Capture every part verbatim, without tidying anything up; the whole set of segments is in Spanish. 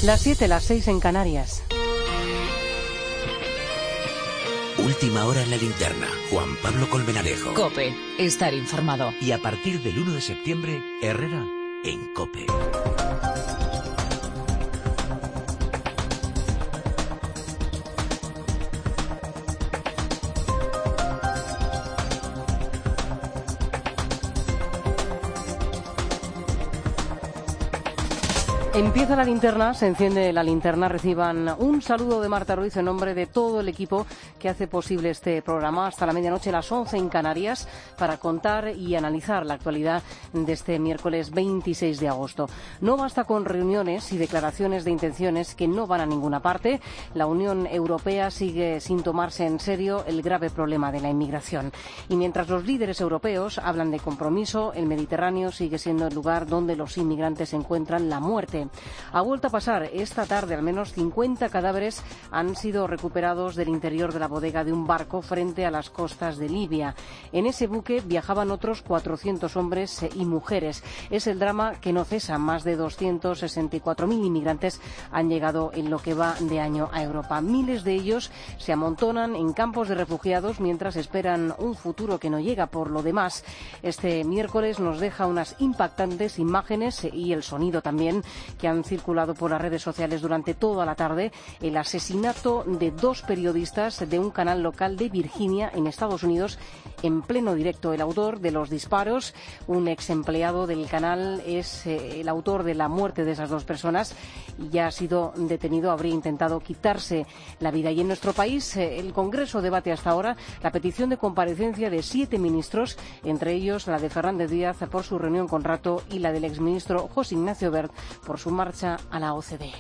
Las siete, las seis en Canarias. Última hora en la linterna. Juan Pablo Colmenarejo. COPE. Estar informado. Y a partir del uno de septiembre, Herrera en COPE. Empieza la linterna, se enciende la linterna, reciban un saludo de Marta Ruiz en nombre de todo el equipo que hace posible este programa hasta la medianoche, las once en Canarias, para contar y analizar la actualidad de este miércoles veintiséis de agosto. No basta con reuniones y declaraciones de intenciones que no van a ninguna parte. La Unión Europea sigue sin tomarse en serio el grave problema de la inmigración. Y mientras los líderes europeos hablan de compromiso, el Mediterráneo sigue siendo el lugar donde los inmigrantes encuentran la muerte. Ha vuelto a pasar esta tarde, al menos cincuenta cadáveres han sido recuperados del interior de la bodega de un barco frente a las costas de Libia. En ese buque viajaban otros cuatrocientos hombres y mujeres. Es el drama que no cesa. Más de doscientos sesenta y cuatro mil inmigrantes han llegado en lo que va de año a Europa. Miles de ellos se amontonan en campos de refugiados mientras esperan un futuro que no llega. Por lo demás, este miércoles nos deja unas impactantes imágenes y el sonido también que han circulado por las redes sociales durante toda la tarde, el asesinato de dos periodistas de un canal local de Virginia, en Estados Unidos, en pleno directo. El autor de los disparos, un ex empleado del canal, es eh, el autor de la muerte de esas dos personas y ya ha sido detenido. Habría intentado quitarse la vida. Y en nuestro país, eh, el Congreso debate hasta ahora la petición de comparecencia de siete ministros, entre ellos la de Fernández Díaz por su reunión con Rato y la del exministro José Ignacio Wert por su marcha a la O C D E.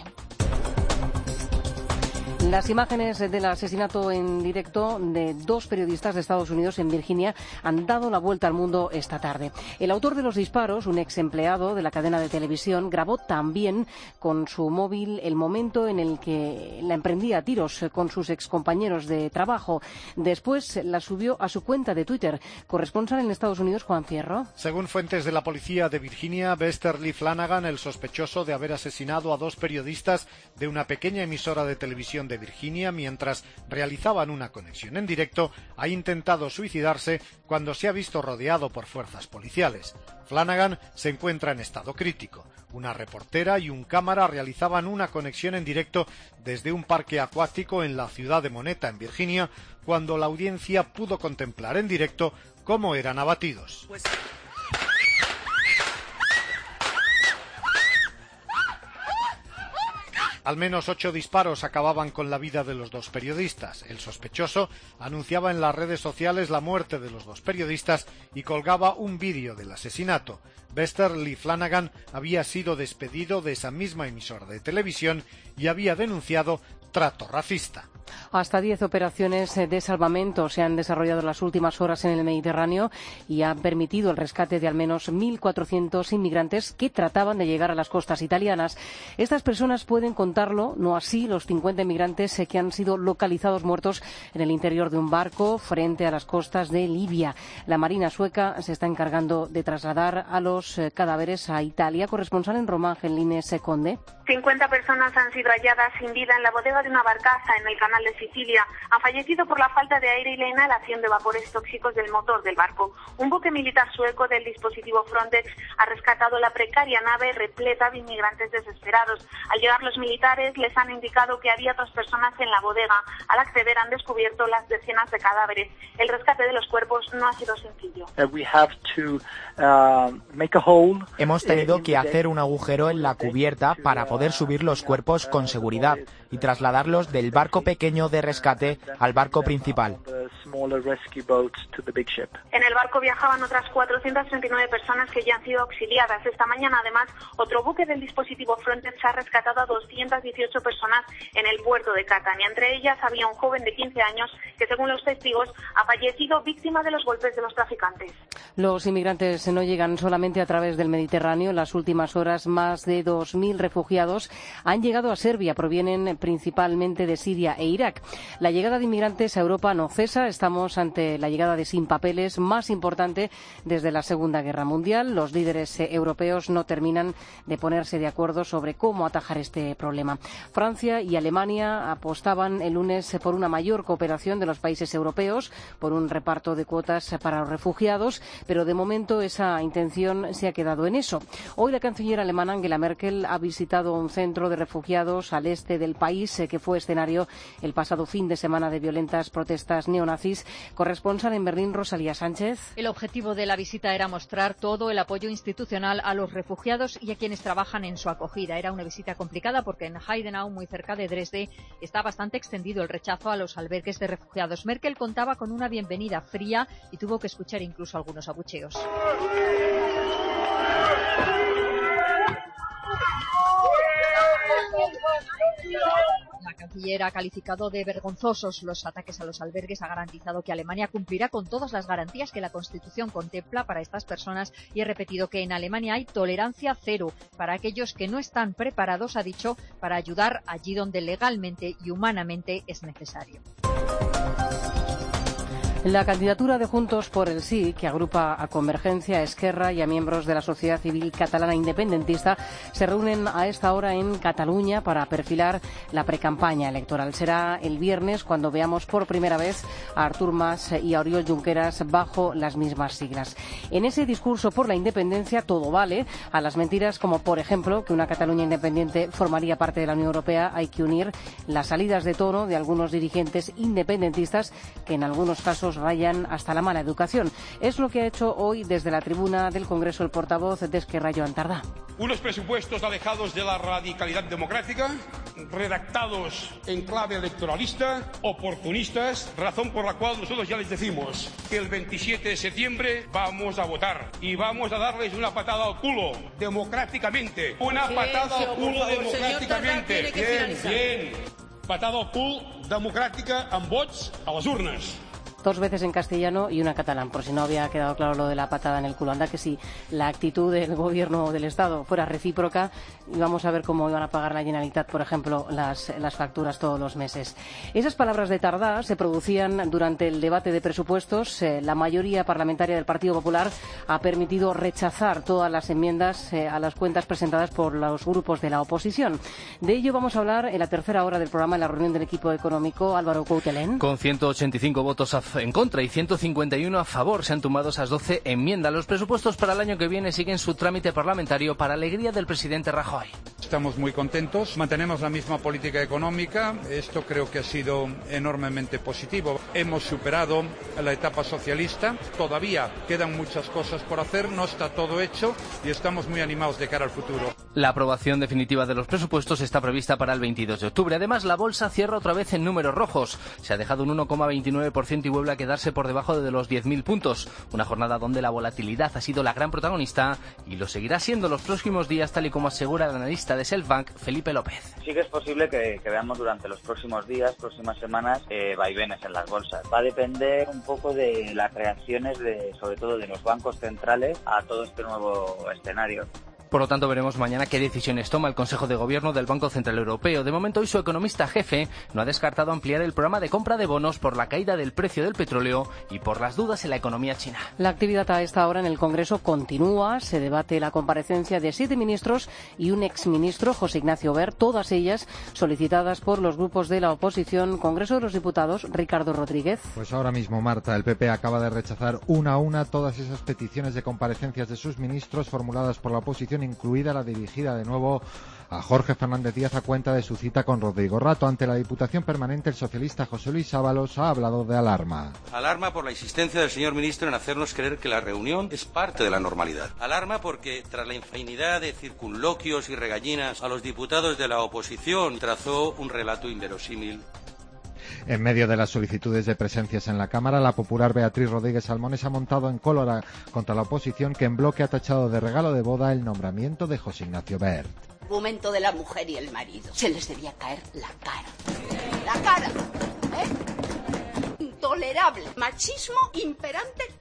Las imágenes del asesinato en directo de dos periodistas de Estados Unidos en Virginia han dado la vuelta al mundo esta tarde. El autor de los disparos, un ex empleado de la cadena de televisión, grabó también con su móvil el momento en el que la emprendía a tiros con sus excompañeros de trabajo. Después la subió a su cuenta de Twitter. Corresponsal en Estados Unidos, Juan Fierro. Según fuentes de la policía de Virginia, Bester Lee Flanagan, el sospechoso de haber asesinado a dos periodistas de una pequeña emisora de televisión de Virginia mientras realizaban una conexión en directo, ha intentado suicidarse cuando se ha visto rodeado por fuerzas policiales. Flanagan se encuentra en estado crítico. Una reportera y un cámara realizaban una conexión en directo desde un parque acuático en la ciudad de Moneta, en Virginia, cuando la audiencia pudo contemplar en directo cómo eran abatidos. Pues... Al menos ocho disparos acababan con la vida de los dos periodistas. El sospechoso anunciaba en las redes sociales la muerte de los dos periodistas y colgaba un vídeo del asesinato. Bester Lee Flanagan había sido despedido de esa misma emisora de televisión y había denunciado trato racista. Hasta diez operaciones de salvamento se han desarrollado en las últimas horas en el Mediterráneo y han permitido el rescate de al menos mil cuatrocientos inmigrantes que trataban de llegar a las costas italianas. Estas personas pueden contarlo, no así los cincuenta inmigrantes que han sido localizados muertos en el interior de un barco frente a las costas de Libia. La Marina sueca se está encargando de trasladar a los cadáveres a Italia. Corresponsal en Roma, Angelines Conde. cincuenta personas han sido halladas sin vida en la bodega de una barcaza en el canal de Sicilia. Han fallecido por la falta de aire y la inhalación de vapores tóxicos del motor del barco. Un buque militar sueco del dispositivo Frontex ha rescatado la precaria nave repleta de inmigrantes desesperados. Al llegar los militares les han indicado que había otras personas en la bodega. Al acceder han descubierto las decenas de cadáveres. El rescate de los cuerpos no ha sido sencillo. Hemos tenido que hacer un agujero en la cubierta para poder subir los cuerpos con seguridad y trasladarlos del barco pequeño de rescate al barco principal. En el barco viajaban otras cuatrocientas treinta y nueve personas que ya han sido auxiliadas. Esta mañana, además, otro buque del dispositivo Frontex ha rescatado a doscientas dieciocho personas en el puerto de Catania. Entre ellas había un joven de quince años que, según los testigos, ha fallecido víctima de los golpes de los traficantes. Los inmigrantes no llegan solamente a través del Mediterráneo. En las últimas horas, más de dos mil refugiados han llegado a Serbia. Provienen principalmente de Siria e Irak. La llegada de inmigrantes a Europa no cesa. estamos ante la llegada de sin papeles más importante desde la Segunda Guerra Mundial. Los líderes eh, europeos no terminan de ponerse de acuerdo sobre cómo atajar este problema. Francia y Alemania apostaban el lunes por una mayor cooperación de los países europeos, por un reparto de cuotas para los refugiados, pero de momento esa intención se ha quedado en eso. Hoy la canciller alemana Angela Merkel ha visitado un centro de refugiados al este del país eh, que fue escenario el pasado fin de semana de violentas protestas neonazis. Corresponsal en Berlín, Rosalía Sánchez. El objetivo de la visita era mostrar todo el apoyo institucional a los refugiados y a quienes trabajan en su acogida. Era una visita complicada porque en Heidenau, muy cerca de Dresde, está bastante extendido el rechazo a los albergues de refugiados. Merkel contaba con una bienvenida fría y tuvo que escuchar incluso algunos abucheos. La canciller ha calificado de vergonzosos los ataques a los albergues, ha garantizado que Alemania cumplirá con todas las garantías que la Constitución contempla para estas personas y ha repetido que en Alemania hay tolerancia cero para aquellos que no están preparados, ha dicho, para ayudar allí donde legalmente y humanamente es necesario. La candidatura de Juntos por el Sí, que agrupa a Convergencia, a Esquerra y a miembros de la sociedad civil catalana independentista, se reúnen a esta hora en Cataluña para perfilar la precampaña electoral. Será el viernes cuando veamos por primera vez a Artur Mas y a Oriol Junqueras bajo las mismas siglas. En ese discurso por la independencia todo vale. A las mentiras como, por ejemplo, que una Cataluña independiente formaría parte de la Unión Europea, hay que unir las salidas de tono de algunos dirigentes independentistas que en algunos casos rayan hasta la mala educación. Es lo que ha hecho hoy desde la tribuna del Congreso el portavoz de Esquerra, Joan Tardá. Unos presupuestos alejados de la radicalidad democrática, redactados en clave electoralista, oportunistas, razón por la cual nosotros ya les decimos que el veintisiete de septiembre vamos a votar y vamos a darles una patada al culo, democráticamente. Una patada al culo democráticamente. Bien, bien. Patada al culo democràtica amb vots a les urnes. Dos veces en castellano y una en catalán, por si no había quedado claro lo de la patada en el culo. Anda que si la actitud del gobierno del Estado fuera recíproca, íbamos a ver cómo iban a pagar la Generalitat, por ejemplo, las, las facturas todos los meses. Esas palabras de Tardá se producían durante el debate de presupuestos. Eh, la mayoría parlamentaria del Partido Popular ha permitido rechazar todas las enmiendas eh, a las cuentas presentadas por los grupos de la oposición. De ello vamos a hablar en la tercera hora del programa, en la reunión del equipo económico. Álvaro Coutelén. Con ciento ochenta y cinco votos a en contra y ciento cincuenta y uno a favor, se han tumbado esas doce enmiendas. Los presupuestos para el año que viene siguen su trámite parlamentario para alegría del presidente Rajoy. Estamos muy contentos, mantenemos la misma política económica, esto creo que ha sido enormemente positivo. Hemos superado la etapa socialista, todavía quedan muchas cosas por hacer, no está todo hecho y estamos muy animados de cara al futuro. La aprobación definitiva de los presupuestos está prevista para el veintidós de octubre. Además, la bolsa cierra otra vez en números rojos. Se ha dejado un uno coma veintinueve por ciento y vuelve a quedarse por debajo de los diez mil puntos. Una jornada donde la volatilidad ha sido la gran protagonista y lo seguirá siendo los próximos días, tal y como asegura el analista de Selfbank, Felipe López. Sí que es posible que, que veamos durante los próximos días, próximas semanas, eh, vaivenes en las bolsas. Va a depender un poco de las reacciones, de, sobre todo de los bancos centrales, a todo este nuevo escenario. Por lo tanto, veremos mañana qué decisiones toma el Consejo de Gobierno del Banco Central Europeo. De momento, hoy su economista jefe no ha descartado ampliar el programa de compra de bonos por la caída del precio del petróleo y por las dudas en la economía china. La actividad a esta hora en el Congreso continúa. Se debate la comparecencia de siete ministros y un exministro, José Ignacio Wert, todas ellas solicitadas por los grupos de la oposición. Congreso de los Diputados, Ricardo Rodríguez. Pues ahora mismo, Marta, el P P acaba de rechazar una a una todas esas peticiones de comparecencias de sus ministros formuladas por la oposición, incluida la dirigida de nuevo a Jorge Fernández Díaz a cuenta de su cita con Rodrigo Rato. Ante la Diputación Permanente, el socialista José Luis Ábalos ha hablado de alarma. Alarma por la insistencia del señor ministro en hacernos creer que la reunión es parte de la normalidad. Alarma porque, tras la infinidad de circunloquios y regallinas a los diputados de la oposición, trazó un relato inverosímil. En medio de las solicitudes de presencias en la Cámara, la popular Beatriz Rodríguez Salmones ha montado en cólera contra la oposición, que en bloque ha tachado de regalo de boda el nombramiento de José Ignacio Wert. Momento de la mujer y el marido. Se les debía caer la cara. La cara, ¿eh? Intolerable. Machismo imperante.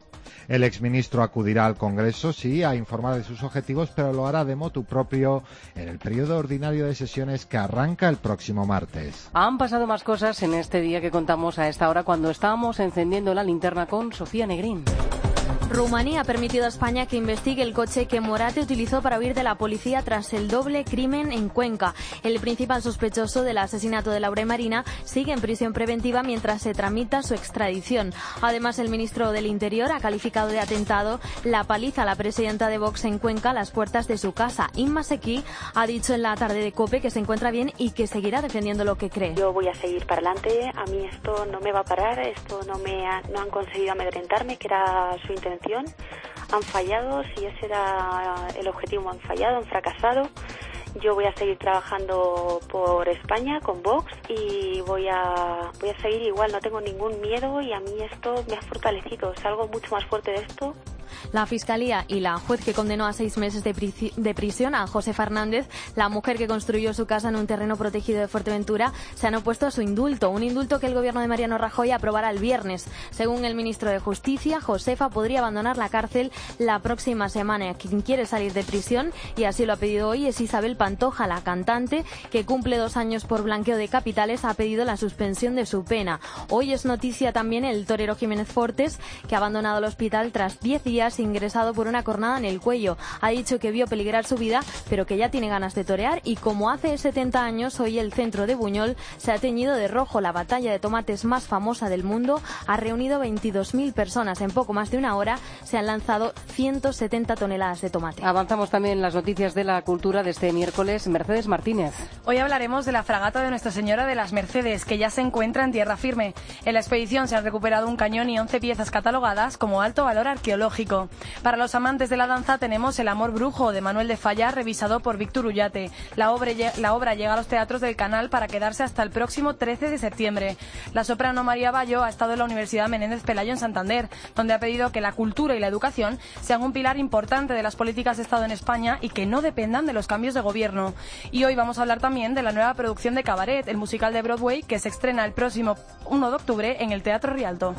El exministro acudirá al Congreso, sí, a informar de sus objetivos, pero lo hará de motu propio en el periodo ordinario de sesiones que arranca el próximo martes. Han pasado más cosas en este día que contamos a esta hora cuando estábamos encendiendo la linterna con Sofía Negrín. Rumanía ha permitido a España que investigue el coche que Morate utilizó para huir de la policía tras el doble crimen en Cuenca. El principal sospechoso del asesinato de Laura y Marina sigue en prisión preventiva mientras se tramita su extradición. Además, el ministro del Interior ha calificado de atentado la paliza a la presidenta de Vox en Cuenca a las puertas de su casa. Inma Sequí ha dicho en la tarde de COPE que se encuentra bien y que seguirá defendiendo lo que cree. Yo voy a seguir para adelante, a mí esto no me va a parar, esto no me ha, no han conseguido amedrentarme, que era su intención. Han fallado, si ese era el objetivo, han fallado, han fracasado. Yo voy a seguir trabajando por España con Vox y voy a voy a seguir igual, no tengo ningún miedo y a mí esto me ha fortalecido, salgo mucho más fuerte de esto. La Fiscalía y la juez que condenó a seis meses de, pri- de prisión a José Fernández, la mujer que construyó su casa en un terreno protegido de Fuerteventura, se han opuesto a su indulto, un indulto que el gobierno de Mariano Rajoy aprobará el viernes. Según el ministro de Justicia, Josefa podría abandonar la cárcel la próxima semana. Quien quiere salir de prisión, y así lo ha pedido hoy, es Isabel Pantoja, la cantante, que cumple dos años por blanqueo de capitales, ha pedido la suspensión de su pena. Hoy es noticia también el torero Jiménez Fortes, que ha abandonado el hospital tras diez días ingresado por una cornada en el cuello. Ha dicho que vio peligrar su vida, pero que ya tiene ganas de torear y como hace setenta años, hoy el centro de Buñol se ha teñido de rojo. La batalla de tomates más famosa del mundo ha reunido veintidós mil personas. En poco más de una hora se han lanzado ciento setenta toneladas de tomate. Avanzamos también en las noticias de la cultura de este miércoles. Mercedes Martínez. Hoy hablaremos de la fragata de Nuestra Señora de las Mercedes, que ya se encuentra en tierra firme. En la expedición se han recuperado un cañón y once piezas catalogadas como alto valor arqueológico. Para los amantes de la danza tenemos El amor brujo, de Manuel de Falla, revisado por Víctor Ullate. La obra, la obra llega a los teatros del Canal para quedarse hasta el próximo trece de septiembre. La soprano María Bayo ha estado en la Universidad Menéndez Pelayo en Santander, donde ha pedido que la cultura y la educación sean un pilar importante de las políticas de Estado en España y que no dependan de los cambios de gobierno. Y hoy vamos a hablar también de la nueva producción de Cabaret, el musical de Broadway, que se estrena el próximo uno de octubre en el Teatro Rialto.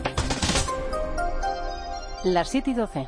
Las siete y doce.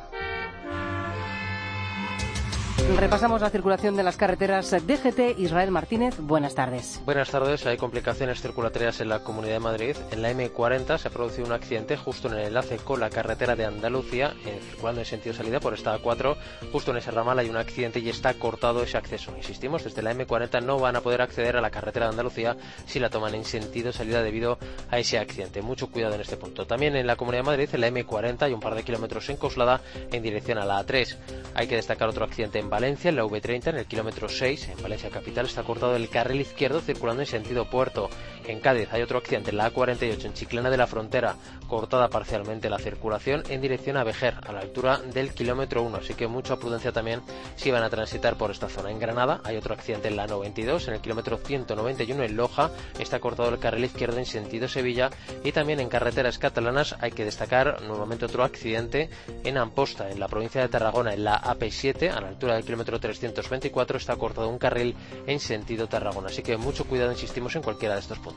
Repasamos la circulación de las carreteras. D G T. Israel Martínez, buenas tardes. Buenas tardes. Hay complicaciones circulatorias en la Comunidad de Madrid. En la eme cuarenta se ha producido un accidente justo en el enlace con la carretera de Andalucía, eh, circulando en sentido salida por esta A cuatro. Justo en ese ramal hay un accidente y está cortado ese acceso. Insistimos, desde la eme cuarenta no van a poder acceder a la carretera de Andalucía si la toman en sentido salida debido a ese accidente. Mucho cuidado en este punto. También en la Comunidad de Madrid, en la eme cuarenta, hay un par de kilómetros en Coslada en dirección a la A tres. Hay que destacar otro accidente en Valencia, en la ve treinta, en el kilómetro seis, en Valencia capital, está cortado el carril izquierdo circulando en sentido puerto. En Cádiz hay otro accidente en la A cuarenta y ocho, en Chiclana de la Frontera, cortada parcialmente la circulación en dirección a Vejer, a la altura del kilómetro uno, así que mucha prudencia también si van a transitar por esta zona. En Granada hay otro accidente en la noventa y dos, en el kilómetro ciento noventa y uno, en Loja, está cortado el carril izquierdo en sentido Sevilla, y también en carreteras catalanas hay que destacar nuevamente otro accidente en Amposta, en la provincia de Tarragona, en la A P siete, a la altura del kilómetro trescientos veinticuatro, está cortado un carril en sentido Tarragona, así que mucho cuidado, insistimos, en cualquiera de estos puntos.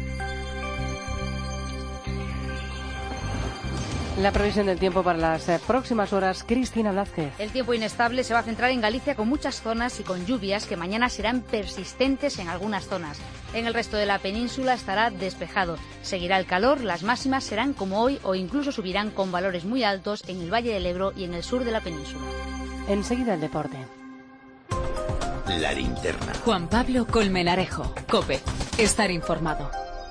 La previsión del tiempo para las eh, próximas horas, Cristina Blázquez. El tiempo inestable se va a centrar en Galicia con muchas zonas y con lluvias que mañana serán persistentes en algunas zonas. En el resto de la península estará despejado. Seguirá el calor, las máximas serán como hoy o incluso subirán con valores muy altos en el Valle del Ebro y en el sur de la península. Enseguida el deporte. La linterna. Juan Pablo Colmenarejo, COPE. Estar informado.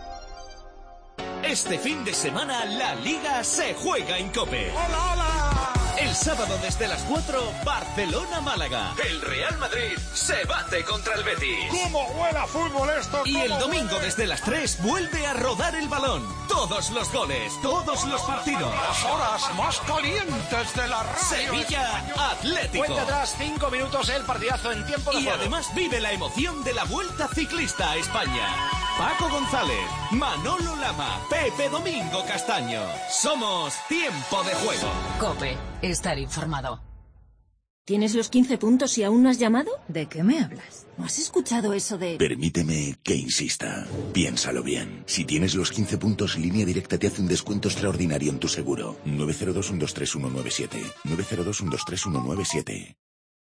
Este fin de semana la Liga se juega en COPE. ¡Hola, hola! El sábado desde las cuatro, Barcelona-Málaga. El Real Madrid se bate contra el Betis. ¡Cómo huele a fútbol esto! Y el domingo huele? desde las tres vuelve a rodar el balón. Todos los goles, todos los partidos. Las horas más calientes de la radio. Sevilla Atlético. Cuenta atrás, cinco minutos el partidazo en tiempo de y juego. Y además vive la emoción de la Vuelta Ciclista a España. Paco González, Manolo Lama, Pepe Domingo Castaño. Somos Tiempo de Juego. COPE. Estar informado. ¿Tienes los quince puntos y aún no has llamado? ¿De qué me hablas? ¿No has escuchado eso de...? Permíteme que insista. Piénsalo bien. Si tienes los quince puntos, Línea Directa te hace un descuento extraordinario en tu seguro. nueve cero dos, uno dos tres, uno nueve siete. nueve cero dos, uno dos tres, uno nueve siete.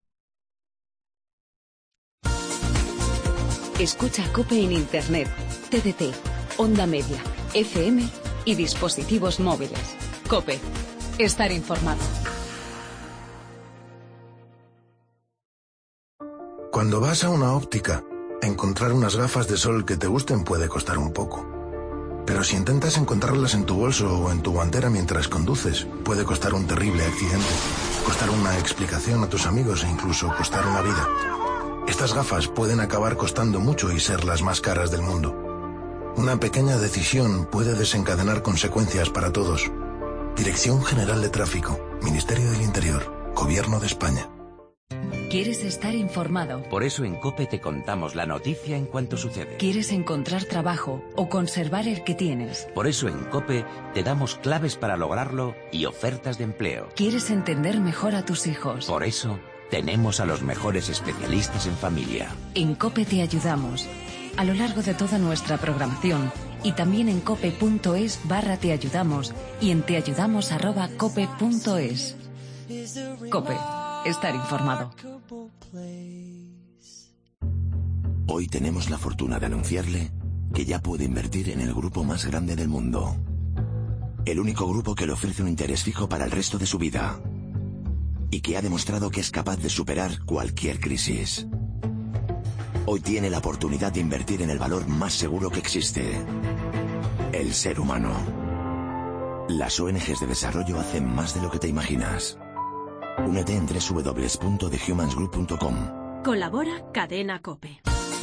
Escucha COPE en Internet, T D T, Onda Media, F M y dispositivos móviles. COPE. Estar informado. Cuando vas a una óptica, encontrar unas gafas de sol que te gusten puede costar un poco. Pero si intentas encontrarlas en tu bolso o en tu guantera mientras conduces, puede costar un terrible accidente, costar una explicación a tus amigos e incluso costar una vida. Estas gafas pueden acabar costando mucho y ser las más caras del mundo. Una pequeña decisión puede desencadenar consecuencias para todos. Dirección General de Tráfico, Ministerio del Interior, Gobierno de España. ¿Quieres estar informado? Por eso en COPE te contamos la noticia en cuanto sucede. ¿Quieres encontrar trabajo o conservar el que tienes? Por eso en COPE te damos claves para lograrlo y ofertas de empleo. ¿Quieres entender mejor a tus hijos? Por eso tenemos a los mejores especialistas en familia. En COPE te ayudamos. A lo largo de toda nuestra programación y también en cope.es barra te ayudamos y en teayudamos arroba cope punto es. COPE. Estar informado. Hoy tenemos la fortuna de anunciarle que ya puede invertir en el grupo más grande del mundo. El único grupo que le ofrece un interés fijo para el resto de su vida. Y que ha demostrado que es capaz de superar cualquier crisis. Hoy tiene la oportunidad de invertir en el valor más seguro que existe. El ser humano. Las O N Ges de desarrollo hacen más de lo que te imaginas. Únete en doble u doble u doble u punto the humans group punto com. Colabora Cadena COPE.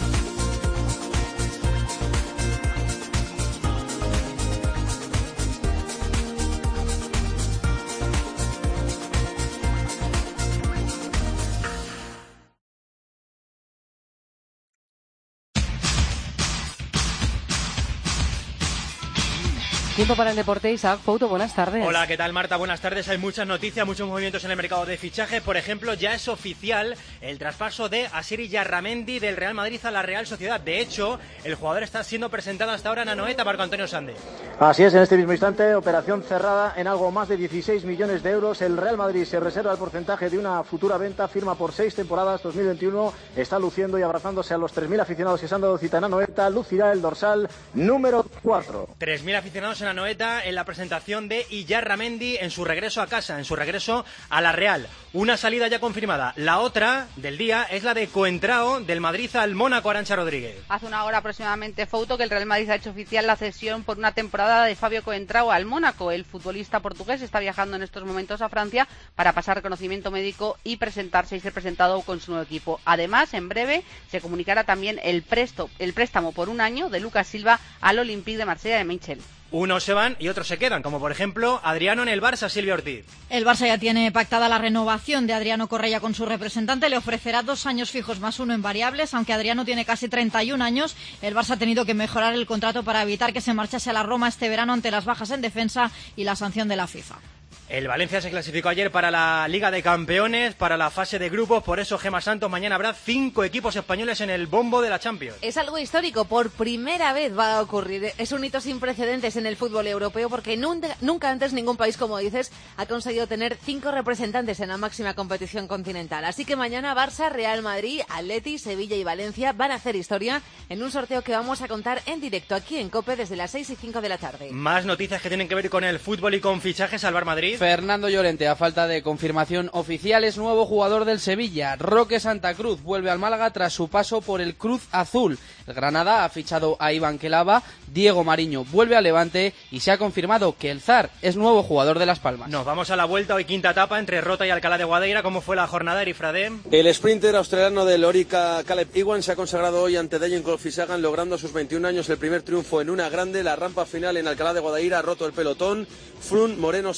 Tiempo para el deporte, Isaac Pouto, buenas tardes. Hola, ¿qué tal, Marta? Buenas tardes. Hay muchas noticias, muchos movimientos en el mercado de fichaje. Por ejemplo, ya es oficial el traspaso de Asier Illarramendi del Real Madrid a la Real Sociedad. De hecho, el jugador está siendo presentado hasta ahora en Anoeta, Marco Antonio Sande. Así es, en este mismo instante, operación cerrada en algo más de dieciséis millones de euros. El Real Madrid se reserva el porcentaje de una futura venta, firma por seis temporadas, dos mil veintiuno. Está luciendo y abrazándose a los tres mil aficionados que se han dado cita en Anoeta. Lucirá el dorsal número cuatro. tres mil aficionados en Anoeta en la presentación de Illarramendi en su regreso a casa, en su regreso a la Real. Una salida ya confirmada. La otra del día es la de Coentrao, del Madrid al Mónaco, Arantxa Rodríguez. Hace una hora aproximadamente, Fouto, que el Real Madrid ha hecho oficial la cesión por una temporada de Fabio Coentrao al Mónaco. El futbolista portugués está viajando en estos momentos a Francia para pasar reconocimiento médico y presentarse y ser presentado con su nuevo equipo. Además, en breve se comunicará también el, presto, el préstamo por un año de Lucas Silva al Olympique de Marsella de Michel. Unos se van y otros se quedan, como por ejemplo Adriano en el Barça, Silvia Ortiz. El Barça ya tiene pactada la renovación de Adriano Correia con su representante. Le ofrecerá dos años fijos más uno en variables. Aunque Adriano tiene casi treinta y un años, el Barça ha tenido que mejorar el contrato para evitar que se marchase a la Roma este verano ante las bajas en defensa y la sanción de la FIFA. El Valencia se clasificó ayer para la Liga de Campeones, para la fase de grupos. Por eso, Gemma Santos, mañana habrá cinco equipos españoles en el bombo de la Champions. Es algo histórico, por primera vez va a ocurrir. Es un hito sin precedentes en el fútbol europeo porque nunca, nunca antes ningún país, como dices, ha conseguido tener cinco representantes en la máxima competición continental. Así que mañana Barça, Real Madrid, Atleti, Sevilla y Valencia van a hacer historia en un sorteo que vamos a contar en directo aquí en COPE desde las seis y cinco de la tarde. Más noticias que tienen que ver con el fútbol y con fichajes al Bar Madrid. Fernando Llorente, a falta de confirmación oficial, es nuevo jugador del Sevilla. Roque Santa Cruz vuelve al Málaga tras su paso por el Cruz Azul. El Granada ha fichado a Iván Kelaba, Diego Mariño vuelve al Levante y se ha confirmado que el Zar es nuevo jugador de Las Palmas. Nos vamos a la vuelta, hoy quinta etapa entre Rota y Alcalá de Guadaira. ¿Cómo fue la jornada, Erifrade? El sprinter australiano del Orica, Caleb Ewan, se ha consagrado hoy ante Dejan Colfisagan, logrando a sus veintiún años el primer triunfo en una grande. La rampa final en Alcalá de Guadaira ha roto el pelotón. Frun, Moreno, Samuel y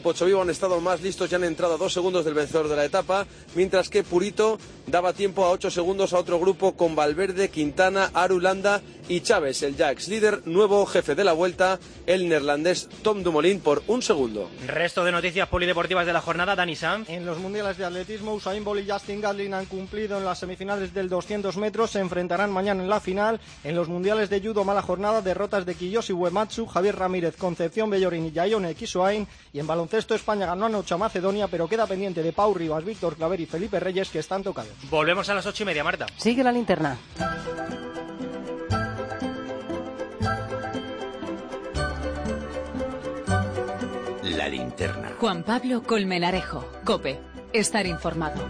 y Pochovivo han estado más listos y han entrado a dos segundos del vencedor de la etapa, mientras que Purito daba tiempo a ocho segundos a otro grupo con Valverde, Quintana, Arulanda y Chávez, el ya ex líder, nuevo jefe de la Vuelta, el neerlandés Tom Dumoulin, por un segundo. Resto de noticias polideportivas de la jornada, Dani Sanz. En los mundiales de atletismo, Usain Bolt y Justin Gatlin han cumplido en las semifinales del doscientos metros, se enfrentarán mañana en la final. En los mundiales de judo, mala jornada, derrotas de Kiyoshi Uematsu, Javier Ramírez, Concepción Bellorín y Yaione Kisoain. Y en baloncesto, España ganó anoche a Macedonia, pero queda pendiente de Pau Rivas, Víctor Claver y Felipe Reyes, que están tocados. Volvemos a las ocho y media, Marta. Sigue la linterna. La linterna. Juan Pablo Colmenarejo, COPE. Estar informado.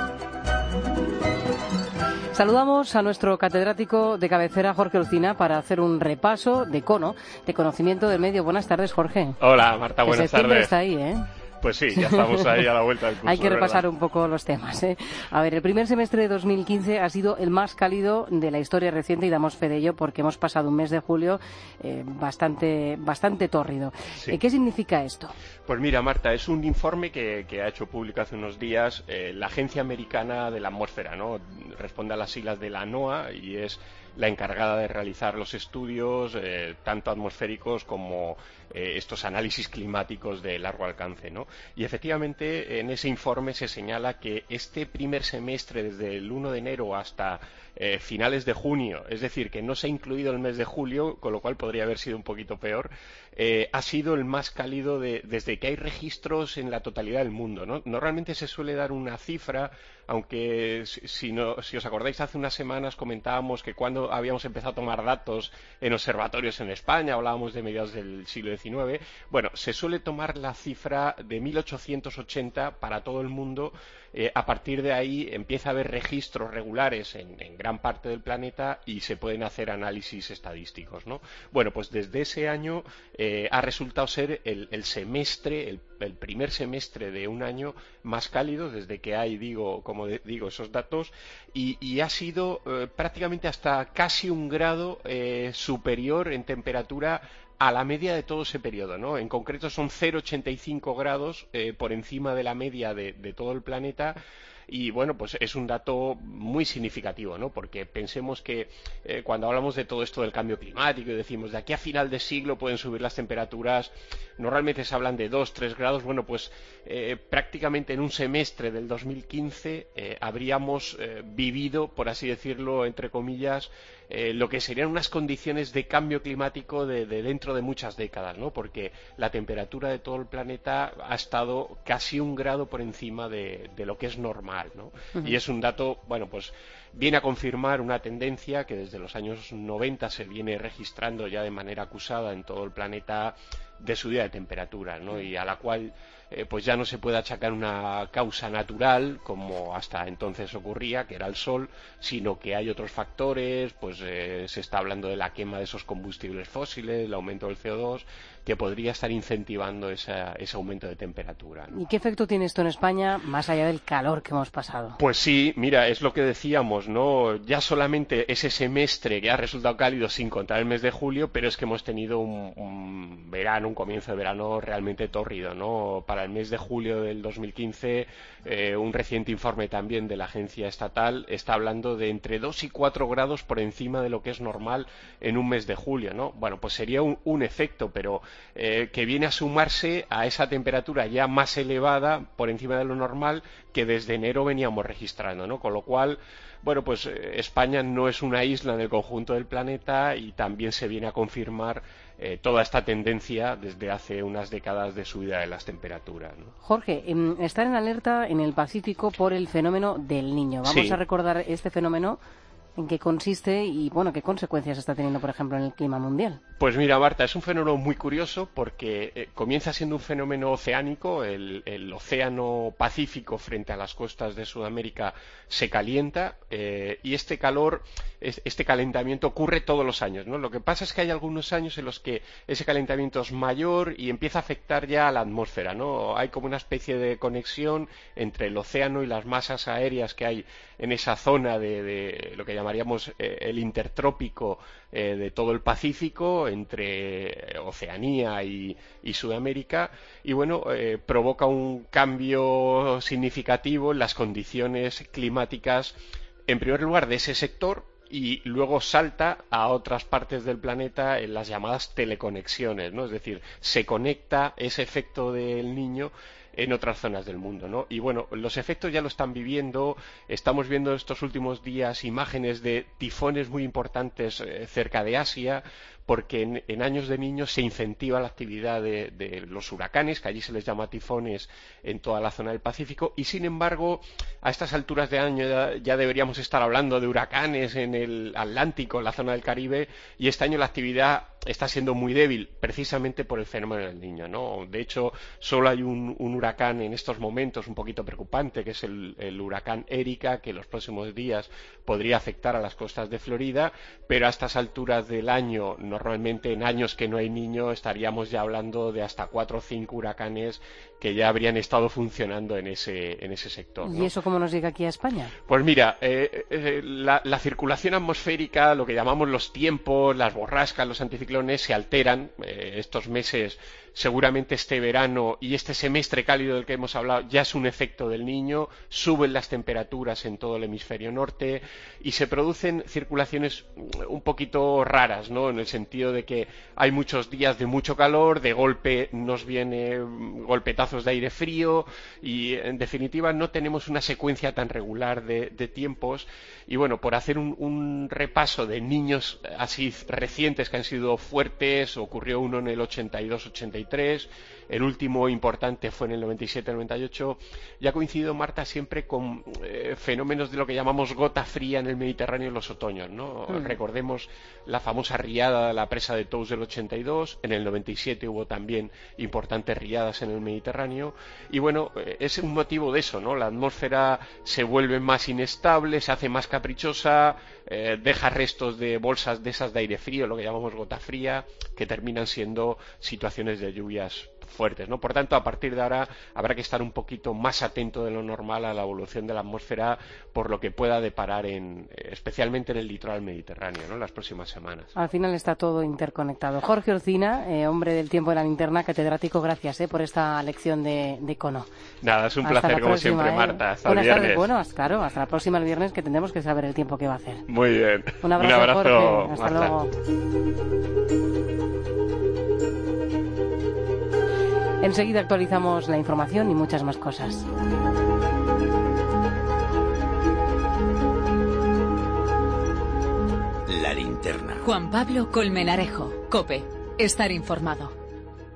Saludamos a nuestro catedrático de cabecera, Jorge Lucina, para hacer un repaso de cono, de conocimiento del medio. Buenas tardes, Jorge. Hola, Marta, buenas que septiembre tardes. Está ahí, ¿eh? Pues sí, ya estamos ahí a la vuelta del curso. Hay que repasar ¿verdad? un poco los temas, ¿eh? A ver, el primer semestre de dos mil quince ha sido el más cálido de la historia reciente y damos fe de ello porque hemos pasado un mes de julio eh, bastante, bastante tórrido. Sí. Eh, ¿Qué significa esto? Pues mira, Marta, es un informe que, que ha hecho público hace unos días eh, la Agencia Americana de la Atmósfera, ¿no? Responde a las siglas de la NOAA y es la encargada de realizar los estudios eh, tanto atmosféricos como eh, estos análisis climáticos de largo alcance, ¿no? Y efectivamente en ese informe se señala que este primer semestre, desde el uno de enero hasta eh, finales de junio, es decir, que no se ha incluido el mes de julio, con lo cual podría haber sido un poquito peor, eh, ha sido el más cálido de, desde que hay registros en la totalidad del mundo, ¿no? Normalmente se suele dar una cifra, aunque si, si, no, si os acordáis, hace unas semanas comentábamos que cuando habíamos empezado a tomar datos en observatorios en España, hablábamos de mediados del siglo diecinueve, bueno, se suele tomar la cifra de mil ochocientos ochenta para todo el mundo. Eh, a partir de ahí empieza a haber registros regulares en, en gran parte del planeta y se pueden hacer análisis estadísticos, ¿no? Bueno, pues desde ese año eh, ha resultado ser el, el semestre, el, el primer semestre de un año más cálido desde que hay, digo, como de, digo, esos datos y, y ha sido eh, prácticamente hasta casi un grado eh, superior en temperatura a la media de todo ese periodo, ¿no? En concreto son cero coma ochenta y cinco grados eh, por encima de la media de, de todo el planeta. Y bueno, pues es un dato muy significativo, ¿no? Porque pensemos que eh, cuando hablamos de todo esto del cambio climático y decimos de aquí a final de siglo pueden subir las temperaturas, normalmente se hablan de dos, tres grados. Bueno, pues eh, prácticamente en un semestre del dos mil quince eh, habríamos eh, vivido, por así decirlo, entre comillas, eh, lo que serían unas condiciones de cambio climático de, de dentro de muchas décadas, ¿no? Porque la temperatura de todo el planeta ha estado casi un grado por encima de, de lo que es normal, ¿no? Uh-huh. Y es un dato, bueno, pues viene a confirmar una tendencia que desde los años noventa se viene registrando ya de manera acusada en todo el planeta de subida de temperatura, ¿no? Y a la cual eh, pues ya no se puede achacar una causa natural como hasta entonces ocurría, que era el sol, sino que hay otros factores, pues eh, se está hablando de la quema de esos combustibles fósiles, el aumento del C O dos, que podría estar incentivando esa, ese aumento de temperatura, ¿no? ¿Y qué efecto tiene esto en España, más allá del calor que hemos pasado? Pues sí, mira, es lo que decíamos, ¿no? Ya solamente ese semestre que ha resultado cálido sin contar el mes de julio, pero es que hemos tenido un, un verano, un comienzo de verano realmente tórrido, ¿no? Para el mes de julio del dos mil quince, eh, un reciente informe también de la agencia estatal está hablando de entre dos y cuatro grados por encima de lo que es normal en un mes de julio, ¿no? Bueno, pues sería un, un efecto, pero Eh, que viene a sumarse a esa temperatura ya más elevada por encima de lo normal que desde enero veníamos registrando, ¿no? Con lo cual, bueno, pues eh, España no es una isla en el conjunto del planeta y también se viene a confirmar eh, toda esta tendencia desde hace unas décadas de subida de las temperaturas, ¿no? Jorge, eh, estar en alerta en el Pacífico por el fenómeno del Niño. Vamos Sí. a recordar este fenómeno. ¿En qué consiste y, bueno, qué consecuencias está teniendo, por ejemplo, en el clima mundial? Pues mira, Marta, es un fenómeno muy curioso porque eh, comienza siendo un fenómeno oceánico. El, el océano Pacífico frente a las costas de Sudamérica se calienta eh, y este calor este calentamiento ocurre todos los años, ¿no? Lo que pasa es que hay algunos años en los que ese calentamiento es mayor y empieza a afectar ya a la atmósfera, ¿no? Hay como una especie de conexión entre el océano y las masas aéreas que hay en esa zona de, de lo que llamaríamos eh, el intertrópico eh, de todo el Pacífico, entre Oceanía y, y Sudamérica, y bueno, eh, provoca un cambio significativo en las condiciones climáticas, en primer lugar, de ese sector, y luego salta a otras partes del planeta en las llamadas teleconexiones, ¿no? Es decir, se conecta ese efecto del Niño en otras zonas del mundo, ¿no? Y bueno, los efectos ya lo están viviendo. Estamos viendo estos últimos días imágenes de tifones muy importantes eh, cerca de Asia, porque en, en años de Niño se incentiva la actividad de, de los huracanes, que allí se les llama tifones en toda la zona del Pacífico, y sin embargo, a estas alturas de año ya, ya deberíamos estar hablando de huracanes en el Atlántico, en la zona del Caribe, y este año la actividad está siendo muy débil, precisamente por el fenómeno del Niño, ¿no? De hecho, solo hay un, un huracán en estos momentos un poquito preocupante, que es el, el huracán Erika, que en los próximos días podría afectar a las costas de Florida, pero a estas alturas del año, normalmente en años que no hay Niño, estaríamos ya hablando de hasta cuatro o cinco huracanes que ya habrían estado funcionando en ese, en ese sector, ¿no? ¿Y eso cómo nos llega aquí a España? Pues mira, eh, eh, la, la circulación atmosférica, lo que llamamos los tiempos, las borrascas, los anticiclones, se alteran. Eh, estos meses, seguramente este verano y este semestre cálido del que hemos hablado, ya es un efecto del Niño, suben las temperaturas en todo el hemisferio norte y se producen circulaciones un poquito raras, ¿no? En el sentido de que hay muchos días de mucho calor, de golpe nos viene golpetazos de aire frío y, en definitiva, no tenemos una secuencia tan regular de, de tiempos. Y bueno, por hacer un, un repaso de niños así recientes que han sido fuertes, ocurrió uno en el ochenta y dos ochenta y tres, el último importante fue en el noventa y siete noventa y ocho, y ha coincidido, Marta, siempre con eh, fenómenos de lo que llamamos gota fría en el Mediterráneo en los otoños, ¿no? Mm. Recordemos la famosa riada de la presa de Tous del ochenta y dos, en el noventa y siete hubo también importantes riadas en el Mediterráneo, y bueno, eh, es un motivo de eso, ¿no? La atmósfera se vuelve más inestable, se hace más caprichosa, eh, deja restos de bolsas de esas de aire frío, lo que llamamos gota fría, que terminan siendo situaciones de lluvias fuertes, ¿no? Por tanto, a partir de ahora habrá que estar un poquito más atento de lo normal a la evolución de la atmósfera por lo que pueda deparar en, especialmente en el litoral mediterráneo, ¿no? En las próximas semanas. Al final está todo interconectado. Jorge Orcina, eh, hombre del tiempo de la linterna, catedrático, gracias eh, por esta lección de, de Econo. Nada, es un hasta placer como próxima, siempre, eh. Marta. Hasta Buenas el viernes. Tardes. Bueno, hasta, claro, hasta la próxima el viernes, que tendremos que saber el tiempo que va a hacer. Muy bien. Un abrazo, un abrazo Jorge. Hasta Marta. luego. Enseguida actualizamos la información y muchas más cosas. La linterna. Juan Pablo Colmenarejo, COPE. Estar informado.